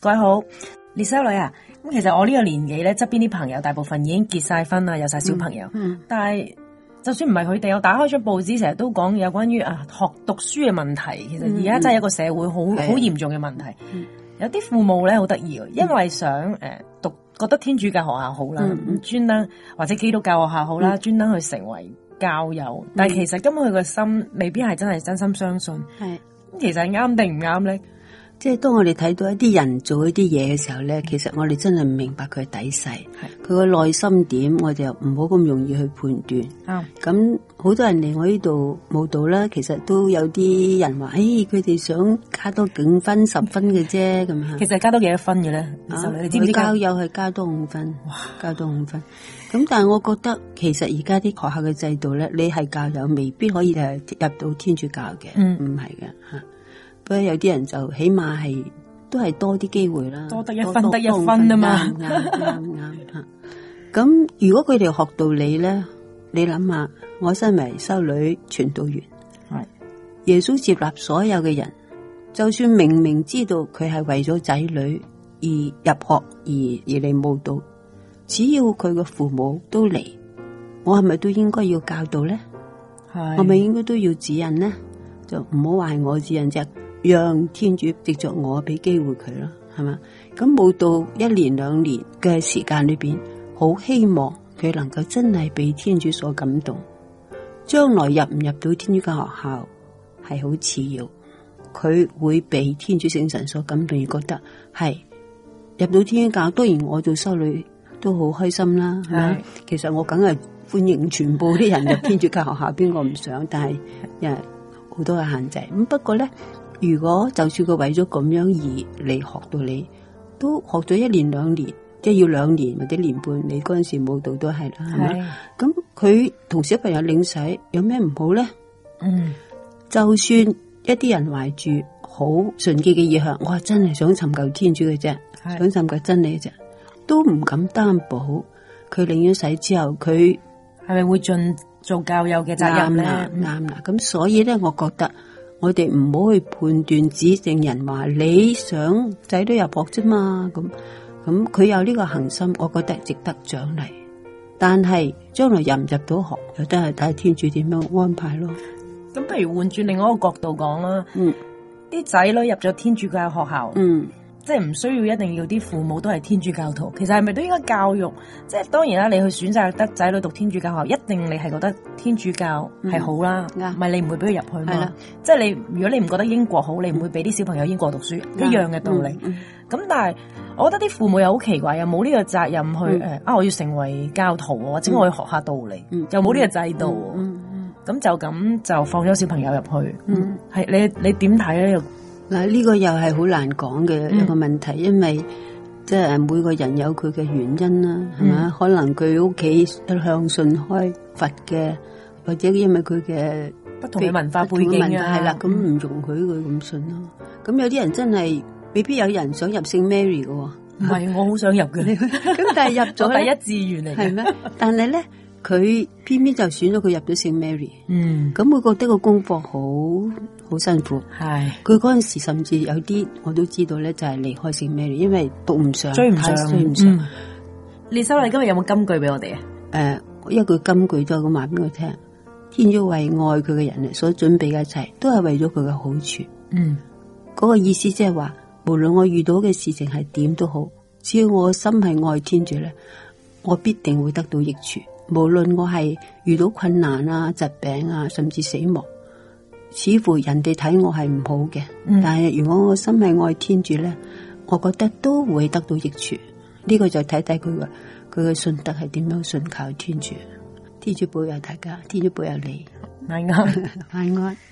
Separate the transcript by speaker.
Speaker 1: 各位好，列修女啊，咁其實我呢個年紀咧，側邊啲朋友大部分已經結晒婚啦，有晒小朋友，但係就算唔係佢哋，我打開咗報紙，成日都講有關於學讀書嘅問題。其實而家真係一個社會好嚴重嘅問題。有啲父母咧好得意，因為想覺得天主教學校好啦，專登或者基督教學校好啦，專登去成為教友，但係其實根本佢個心未必係真係真心相信。咁其實係啱定唔啱咧？
Speaker 2: 即係當我哋睇到一啲人做一啲嘢嘅時候咧，其實我哋真係唔明白佢嘅底細，佢個內心點，我哋又唔好咁容易去判斷。咁好多人嚟我呢度舞蹈啦，其實都有啲人話，佢哋想加多5分10分嘅啫，咁樣。
Speaker 1: 其實加多幾多分嘅咧？你知唔知？
Speaker 2: 教友係加多5分，加多5分。咁但係我覺得，其實而家啲學校嘅制度咧，你係教友未必可以入到天主教嘅，唔係嘅吓。不過有啲人就起碼係都係多啲機會啦，
Speaker 1: 多得一分得一分啊嘛。
Speaker 2: 啱吓。咁如果佢哋學道理咧，你諗下，我身為修女傳道員，耶穌接納所有嘅人，就算明明知道佢係為咗仔女而入學而嚟舞蹈，只要佢嘅父母都嚟，我係咪都應該要教導咧？係咪應該都要指引咧？就唔好話係我指引啫。讓天主藉着我俾機會佢咯，係嘛？咁舞蹈1年2年嘅時間裏邊，好希望佢能夠真係被天主所感動。將來入唔入到天主教學校係好次要，佢會被天主聖神所感動，而覺得係入到天主教。當然我做修女都好開心啦，係咪？其實我梗係歡迎全部啲人入天主教學校，邊個唔想？但係因為好多嘅限制。咁不過咧，如果就算佢為咗咁樣而嚟學到你，都學咗1年2年，即係要2年或者1年半，你嗰陣時舞蹈都係啦，係咪？咁佢同小朋友領洗有咩唔好咧？就算一啲人懷住好純潔嘅意向，我係真係想尋求天主嘅啫，想尋求真理嘅啫，都唔敢擔保佢領咗洗之後，佢
Speaker 1: 係咪會盡做教友嘅責任咧？
Speaker 2: 啱啦，咁所以咧，我覺得我哋唔好去判斷指正人話你想仔女入學啫嘛，咁佢有呢個恒心，我覺得值得獎勵。但係將來入唔入到學，又都係睇天主點樣安排咯。
Speaker 1: 咁不如換轉另外一個角度講啦，啲仔女入咗天主教學校，即係唔需要一定要啲父母都係天主教徒，其實係咪都應該教育？即係當然啦，你去選擇得仔女讀天主教學校，一定你係覺得天主教係好啦，唔係你唔會俾佢入去嘛？即係你如果你唔覺得英國好，你唔會俾啲小朋友英國讀書，一樣嘅道理。咁但係我覺得啲父母又好奇怪，又冇呢個責任去我要成為教徒，或者我要學下道理，又冇呢個制度，咁就放咗小朋友入去，係你點睇咧？
Speaker 2: 嗱，呢個又係好難講嘅一個問題，因為即係每個人有佢嘅原因啦，係咪？可能佢屋企一向信開佛嘅，或者因為佢嘅
Speaker 1: 不同嘅文化背景啊，
Speaker 2: 係啦，咁唔容許佢咁信咯。咁有啲人真係未必有人想入聖 Mary 嘅，
Speaker 1: 唔係我好想入嘅，
Speaker 2: 咁但係入咗
Speaker 1: 第一志願嚟嘅，係咩？
Speaker 2: 但係咧，佢偏偏就選咗佢入咗聖 Mary，咁佢覺得個功課好辛苦，係佢嗰陣時甚至有啲我都知道咧，就係離開聖 Mary，因為讀唔上，追唔上。
Speaker 1: 列修，你今日有冇金句俾我哋啊？
Speaker 2: 一句金句就咁話俾我聽：天主為愛佢嘅人所準備嘅一切，都係為咗佢嘅好處。嗰個意思即係話，無論我遇到嘅事情係點都好，只要我心係愛天主咧，我必定會得到益處。無論我係遇到困難啊、疾病啊，甚至死亡，似乎人哋睇我係唔好嘅，但係如果我心係愛天主咧，我覺得都會得到益處。呢個就睇睇佢嘅信德係點樣信靠天主。天主保佑大家，天主保佑你，
Speaker 1: 晚安，
Speaker 2: 晚安。